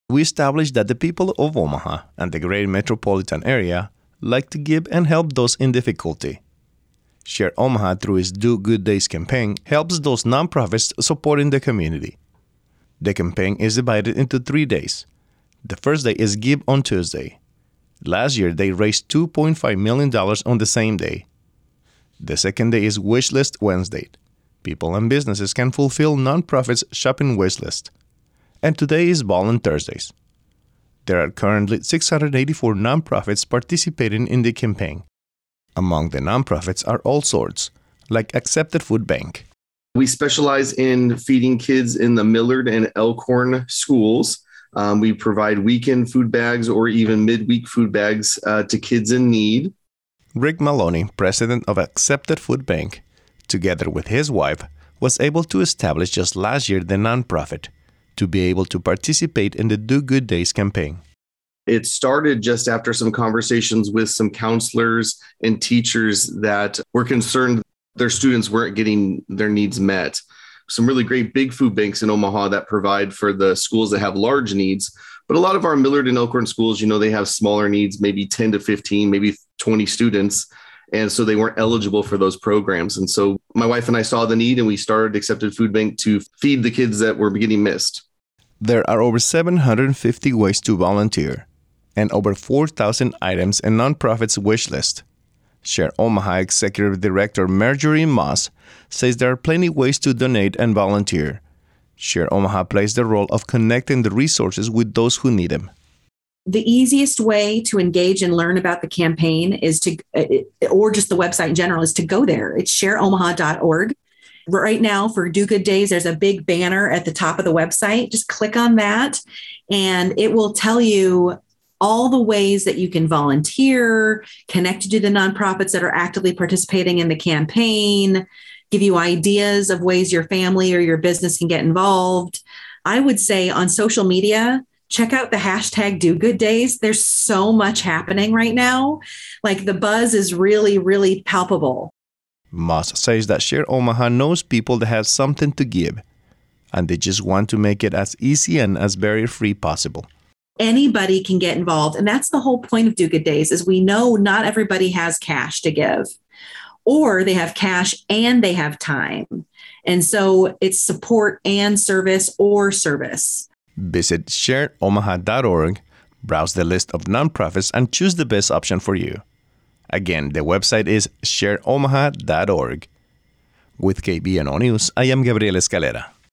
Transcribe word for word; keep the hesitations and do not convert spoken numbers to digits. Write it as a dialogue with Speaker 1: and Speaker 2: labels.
Speaker 1: We established that the people of Omaha and the greater metropolitan area like to give and help those in difficulty. Share Omaha, through its Do Good Days campaign, helps those nonprofits supporting the community. The campaign is divided into three days. The first day is Give on Tuesday. Last year, they raised two point five million dollars on the same day. The second day is Wish List Wednesday. People and businesses can fulfill nonprofits' shopping wish list. And today is Ballin' Thursdays. There are currently six hundred eighty-four nonprofits participating in the campaign. Among the nonprofits are all sorts, like Accepted Food Bank.
Speaker 2: We specialize in feeding kids in the Millard and Elkhorn schools. Um, we provide weekend food bags or even midweek food bags uh, to kids in need.
Speaker 1: Rick Maloney, president of Accepted Food Bank, together with his wife, was able to establish just last year the nonprofit to be able to participate in the Do Good Days campaign.
Speaker 2: It started just after some conversations with some counselors and teachers that were concerned their students weren't getting their needs met. Some really great big food banks in Omaha that provide for the schools that have large needs. But a lot of our Millard and Elkhorn schools, you know, they have smaller needs, maybe ten to fifteen, maybe twenty students. And so they weren't eligible for those programs. And so my wife and I saw the need and we started Accepted Food Bank to feed the kids that were getting missed.
Speaker 1: There are over seven hundred fifty ways to volunteer and over four thousand items in nonprofits' wish list. Share Omaha Executive Director Marjorie Moss says there are plenty ways to donate and volunteer. Share Omaha plays the role of connecting the resources with those who need them.
Speaker 3: The easiest way to engage and learn about the campaign is to, or just the website in general, is to go there. It's share omaha dot org. Right now for Do Good Days, there's a big banner at the top of the website. Just click on that and it will tell you all the ways that you can volunteer, connect to the nonprofits that are actively participating in the campaign, give you ideas of ways your family or your business can get involved. I would say on social media, check out the hashtag Do Good Days. There's so much happening right now. Like the buzz is really, really palpable.
Speaker 1: Moss says that Share Omaha knows people that have something to give, and they just want to make it as easy and as barrier-free possible.
Speaker 3: Anybody can get involved. And that's the whole point of Do Good Days, is we know not everybody has cash to give, or they have cash and they have time. And so it's support and service or service.
Speaker 1: Visit share omaha dot org, browse the list of nonprofits, and choose the best option for you. Again, the website is share omaha dot org. With K B N O News, I am Gabriel Escalera.